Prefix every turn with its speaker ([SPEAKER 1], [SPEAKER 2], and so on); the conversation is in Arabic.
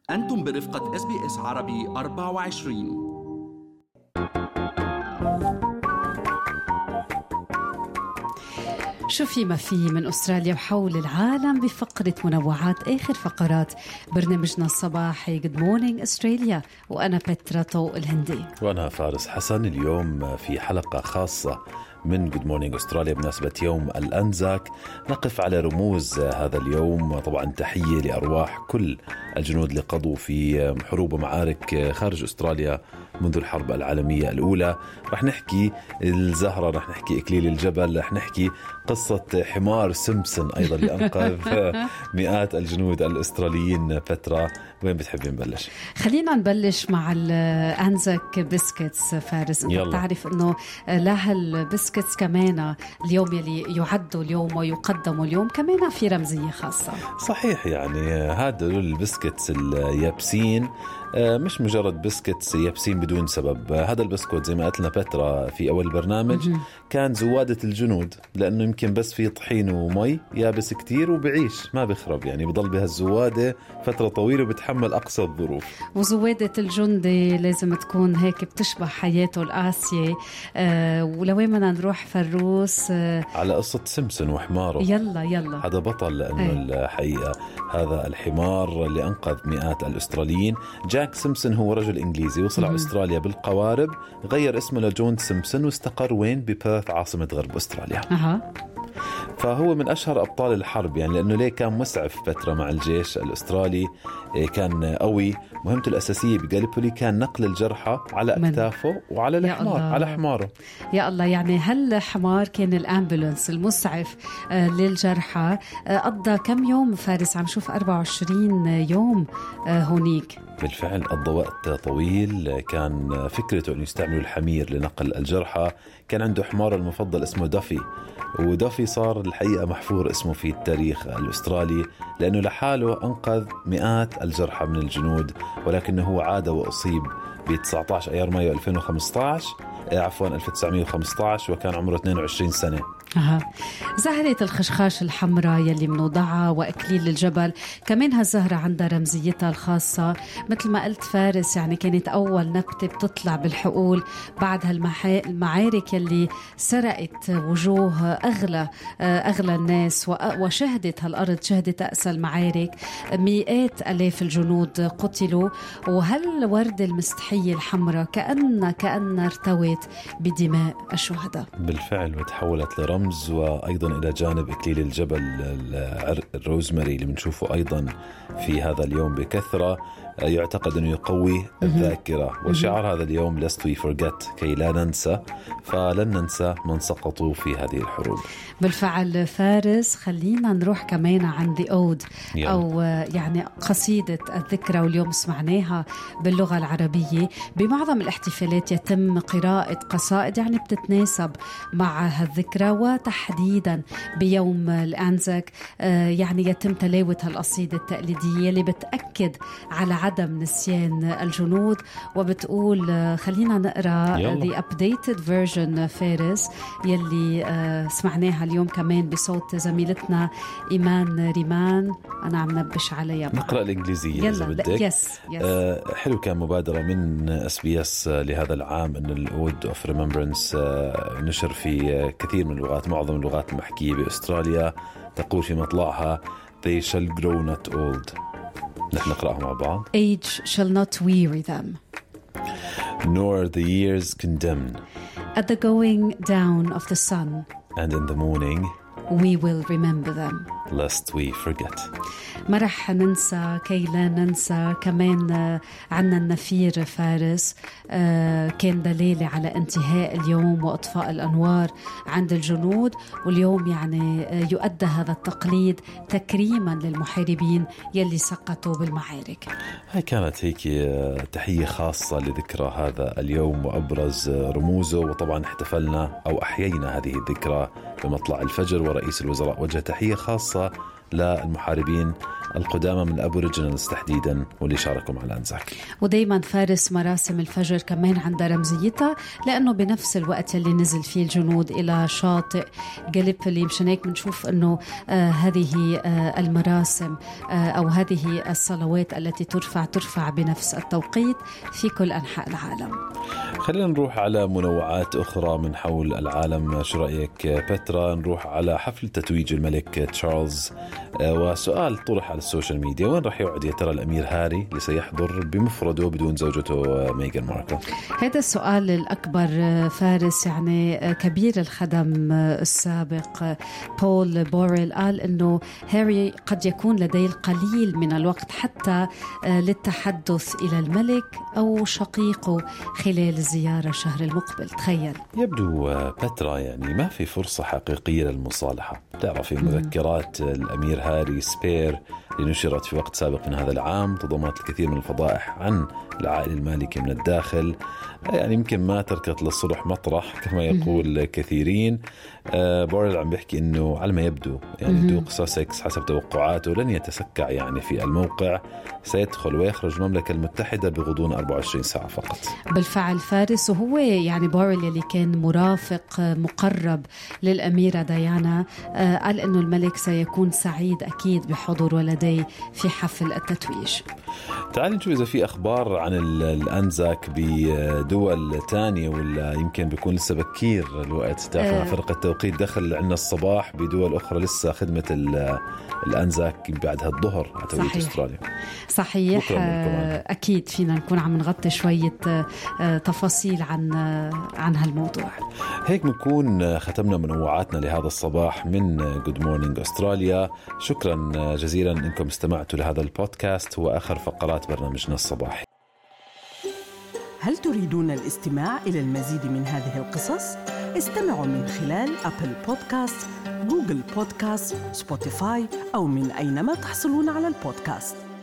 [SPEAKER 1] أنتم برفقة SBS عربي 24.
[SPEAKER 2] شو في ما في من أستراليا وحول العالم بفقرة منوعات آخر فقرات برنامجنا الصباحي Good Morning Australia، وأنا بترا طوق الهندي
[SPEAKER 3] وأنا فارس حسن. اليوم في حلقة خاصة من Good Morning Australia بمناسبة يوم الأنزاك، نقف على رموز هذا اليوم. طبعا تحية لأرواح كل الجنود اللي قضوا في حروب ومعارك خارج أستراليا منذ الحرب العالمية الأولى. رح نحكي الزهرة، رح نحكي إكليل الجبل، رح نحكي قصة حمار سيمبسون أيضا اللي أنقذ مئات الجنود الأستراليين. فترة وين بتحبين نبلش؟
[SPEAKER 2] خلينا نبلش مع الأنزاك بسكتس. فارس، أنت بتعرف أنه لها البسكتس كمان اليوم يلي يعدوا اليوم ويقدموا اليوم كمان في رمزية خاصة.
[SPEAKER 3] صحيح، يعني هذا البسكتس اليابسين مش مجرد بسكتس يابسين بدون سبب. هذا البسكوت زي ما قلت لنا بترا في أول برنامج كان زوادة الجنود، لأنه يمكن بس في طحين ومي يابس كتير وبعيش ما بخرب، يعني بضل بهالزوادة فترة طويلة وبتحمل أقصى الظروف.
[SPEAKER 2] وزوادة الجندي لازم تكون هيك بتشبه حياته القاسية. ولوين بدنا نروح فروس
[SPEAKER 3] على قصة سيمبسون وحماره.
[SPEAKER 2] يلا
[SPEAKER 3] هذا بطل، لأنه الحقيقة هذا الحمار اللي أنقذ مئات الأستراليين. جاك سيمبسون هو رجل إنجليزي وصل على أستراليا بالقوارب، غير اسمه لجون سيمبسون واستقر وين؟ ببيرث عاصمة غرب أستراليا. فهو من أشهر أبطال الحرب، يعني لأنه ليه كان مسعف فترة مع الجيش الأسترالي، كان قوي. مهمته الأساسية بجاليبولي كان نقل الجرحى على أكتافه وعلى الحمار، على حماره.
[SPEAKER 2] يا الله، يعني هالحمار كان الأمبولانس المسعف للجرحى. قضى كم يوم فارس؟ عم شوف 24 يوم هونيك.
[SPEAKER 3] بالفعل قضى وقت طويل. كان فكرته أن يستعملوا الحمير لنقل الجرحى. كان عنده حمار المفضل اسمه دافي، ودافي صار الحقيقة محفور اسمه في التاريخ الأسترالي لأنه لحاله أنقذ مئات الجرحى من الجنود، ولكنه هو عاد وأصيب ب 19 أيار مايو 1915 وكان عمره 22 سنة.
[SPEAKER 2] زهرة الخشخاش الحمراء يلي منوضعها وأكليل الجبل كمان هالزهرة عندها رمزيتها الخاصة. مثل ما قلت فارس، يعني كانت أول نبتة بتطلع بالحقول بعد هالمعارك يلي سرقت وجوه أغلى الناس، وشهدت هالأرض، شهدت أقسى المعارك. مئات ألاف الجنود قتلوا، وهالوردة المستحية الحمراء كأنها ارتوت بدماء الشهداء.
[SPEAKER 3] بالفعل، وتحولت لرمز، وأيضا إلى جانب إكليل الجبل الروزماري اللي بنشوفه أيضا في هذا اليوم بكثرة. يعتقد أنه يقوي الذاكرة، وشعار هذا اليوم Lest we forget، كي لا ننسى، فلن ننسى من سقطوا في هذه الحروب.
[SPEAKER 2] بالفعل فارس، خلينا نروح كمان عند أود أو يعني قصيدة الذكرى، واليوم سمعناها باللغة العربية. بمعظم الاحتفالات يتم قراءة قصائد يعني بتتناسب مع هالذكرى، وتحديدا بيوم الأنزاك يعني يتم تلاوة هالقصيدة التقليدية اللي بتأكد على عدم نسيان الجنود، وبتقول خلينا نقرأ the updated version فارس يلي سمعناها اليوم كمان بصوت زميلتنا إيمان ريمان. أنا عم نبش عليها.
[SPEAKER 3] نقرأ الإنجليزية إذا بدك.
[SPEAKER 2] يس.
[SPEAKER 3] حلو، كان مبادرة من SBS لهذا العام أن الأود of Remembrance نشر في كثير من اللغات، معظم اللغات المحكية بأستراليا. تقول في مطلعها They shall grow not old. نحن نقرأها مع بعض.
[SPEAKER 2] Age shall not weary them,
[SPEAKER 3] nor the years condemn.
[SPEAKER 2] At the going down of the sun,
[SPEAKER 3] and in the morning
[SPEAKER 2] we will remember them,
[SPEAKER 3] lest we forget.
[SPEAKER 2] ما رح ننسى كي لا ننسى. كمان عنا النفير فارس كان دليل على انتهاء اليوم وإطفاء الأنوار عند الجنود، واليوم يعني يؤدى هذا التقليد تكريما للمحاربين يلي سقطوا بالمعارك.
[SPEAKER 3] هاي كانت هيك تحية خاصة لذكرى هذا اليوم وأبرز رموزه. وطبعا احتفلنا أو أحيينا هذه الذكرى بمطلع الفجر، ورئيس الوزراء وجه تحية خاصة للمحاربين القدامى من الأبوريجينالز تحديدا واللي شاركوا مع الأنزاك.
[SPEAKER 2] ودايما فارس مراسم الفجر كمان عندها رمزيتها، لأنه بنفس الوقت اللي نزل فيه الجنود إلى شاطئ جاليبولي، مشان هيك بنشوف أنه هذه المراسم أو هذه الصلوات التي ترفع بنفس التوقيت في كل أنحاء العالم.
[SPEAKER 3] خلينا نروح على منوعات أخرى من حول العالم. شو رأيك بترا؟ نروح على حفل تتويج الملك تشارلز، وسؤال طرح على السوشيال ميديا: وين رح يقعد يا ترى الأمير هاري اللي سيحضر بمفرده بدون زوجته ميغان ماركل؟
[SPEAKER 2] هذا السؤال الأكبر فارس. يعني كبير الخدم السابق بول بوريل قال أنه هاري قد يكون لديه القليل من الوقت حتى للتحدث إلى الملك أو شقيقه خلال الزيارة الشهر المقبل. تخيل.
[SPEAKER 3] يبدو بترا يعني ما في فرصة حقيقية للمصالحة. تعرفي مذكرات الأمير هاري سبير اللي نشرت في وقت سابق من هذا العام تضمنت الكثير من الفضائح عن العائلة المالكة من الداخل، يعني يمكن ما تركت للصلح مطرح كما يقول كثيرين. بوريل عم بيحكي إنه على ما يبدو يعني دوق ساسكس حسب توقعاته لن يتسكع يعني في الموقع، سيدخل ويخرج المملكة المتحدة بغضون 24 ساعة فقط.
[SPEAKER 2] بالفعل فارس. وهو يعني بوريل اللي كان مرافق مقرب للأميرة ديانا قال إنه الملك سيكون سعيد أكيد بحضور ولديه في حفل التتويج.
[SPEAKER 3] تعالي نشوف إذا في أخبار عن الأنزاك بدول تانية، ولا يمكن بيكون لسه بكير الوقت. تعرف فرق التوقيت دخل عنا الصباح، بدول أخرى لسه خدمة الأنزاك بعدها الظهر على توقيت أستراليا.
[SPEAKER 2] صحيح. أكيد فينا نكون عم نغطي شوية تفاصيل عن هالموضوع.
[SPEAKER 3] هيك بنكون ختمنا منوعاتنا لهذا الصباح من Good Morning Australia. شكرا جزيلا أنكم استمعتوا لهذا البودكاست، هو آخر فقرات برنامجنا الصباحي.
[SPEAKER 4] هل تريدون الاستماع إلى المزيد من هذه القصص؟ استمعوا من خلال أبل بودكاست، جوجل بودكاست، سبوتيفاي أو من أينما تحصلون على البودكاست.